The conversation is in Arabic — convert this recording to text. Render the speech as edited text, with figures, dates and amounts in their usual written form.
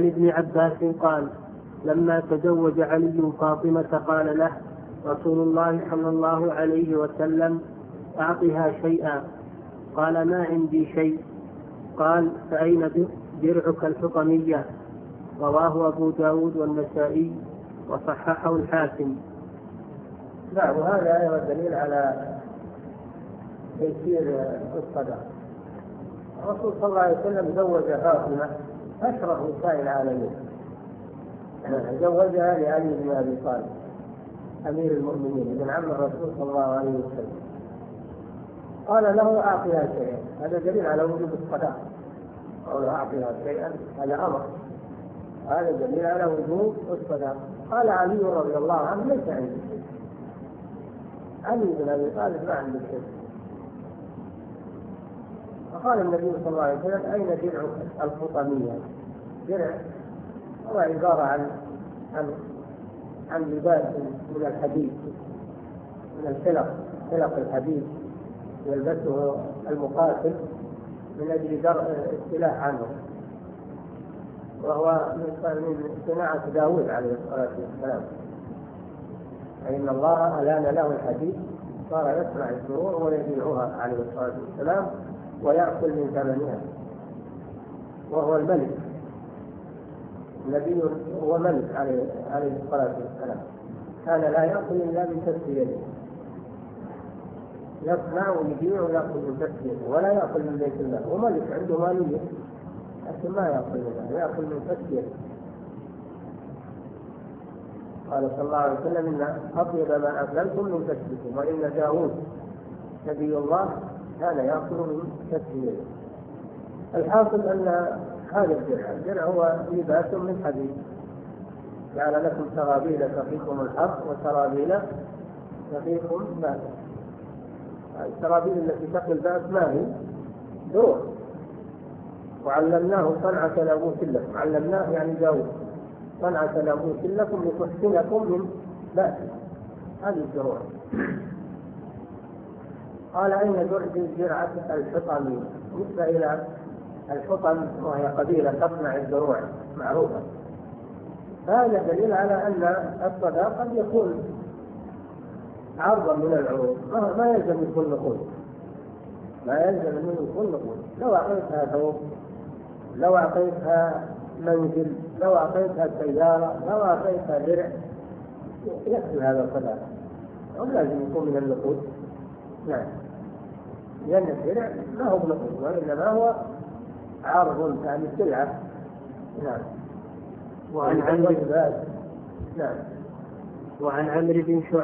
عن ابن عباس قال: لما تزوج علي فاطمة قال له رسول الله صلى الله عليه وسلم: أعطها شيئا. قال: ما عندي شيء. قال: فأين درعك الحطمية؟ رواه أبو داود والنسائي وصححه الحاكم. نعم، وهذا أيضا دليل على تيسير الصدقة. الرسول صلى الله عليه وسلم زوج فاطمة أشرف نساء العالمين، زوجها لعلي بن أبي طالب أمير المؤمنين ابن عم الرسول صلى الله عليه وسلم. قال له: أعطيها شيئا. هذا دليل على وجوب الصدقة. قوله أعطيها شيئا هذا أمر، هذا دليل على وجوب الصدقة. قال علي رضي الله عنه: ليس عندي شيء. علي بن أبي طالب ما عنده شيء. فقال النبي صلى الله عليه وسلم: أين درعك الحطمية؟ درع هو عبارة عن لباس من الحديد، من الحلق الحديد يلبسه المقاتل من أجل درء السلاح عنه، وهو من صناعة داود عليه الصلاة والسلام، فإن الله ألان له الحديد صار يصنع الدروع ويبيعها عليه الصلاة والسلام ويأكل من ثمنها، وهو الملك. النبي هو ملك عليه الصلاة والسلام، كان لا يأكل إلا من كسب يده، يصنع ويبيع ويأكل من كسب يده ولا يأكل من بيت الله. هو ملك عنده مالية لكن ما يأكل منها، يأكل من كسب يده. قال صلى الله عليه وسلم: إن أطيب ما أكلتم من كسبكم، وإن داود نبي الله كان يأكل من كسب يده. الحاصل أن هذا الدرع هو لباس من حديد، جعل لكم سرابيل تقيكم الحر وسرابيل تقيكم بأس. السرابيل التي تقي البأس ما هي؟ دروع. وعلمناه صنعة لبوس لكم، علمناه يعني داود صنعة لبوس لكم لتحسنكم من بأس. هذه الدروع. قال: أين درعة الحطمية؟ بالنسبة إلى الحطم وهي قبيلة تصنع الدروع معروفة. هذا دليل على أن الصداق قد يكون عرضا من العروض، ما يلزم يكون نقود، ما يلزم أن يكون نقود. لو أعطيتها ثوب، لو أعطيتها منزل، لو أعطيتها سيارة، لو أعطيتها درع، يكفي هذا الصداق، أو لازم يكون من النقود. نعم، لأن الدرع ما هو نقود وإنما هو عرض يعني سلعة. نعم. وعن عمرو بن شعيب